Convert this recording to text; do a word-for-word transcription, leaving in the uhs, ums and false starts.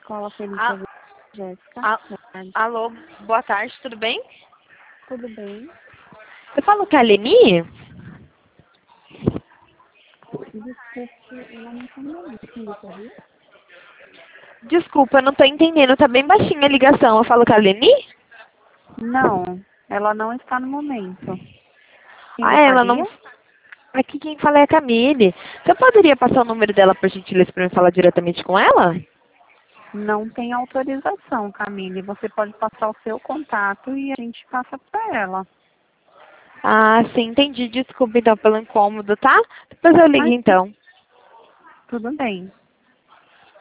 Escola Feliz A- da Jéssica. a- Boa tarde. Alô, boa tarde, tudo bem? Tudo bem? Eu falo com a Leni? Desculpe, ela não está no momento, me gostaria? Desculpa, eu não tô entendendo, tá bem baixinha a ligação. Eu falo com a Leni? Não, ela não está no momento. Quem Ah, ela não... gostaria? Aqui quem fala é a Camille. Você poderia passar o número dela, por gentileza, para eu falar diretamente com ela? Não tem autorização, Camille. Você pode passar o seu contato e a gente passa para ela. Ah, sim, entendi. Desculpa, então, pelo incômodo, tá? Depois eu ligo, Mas então. tudo bem.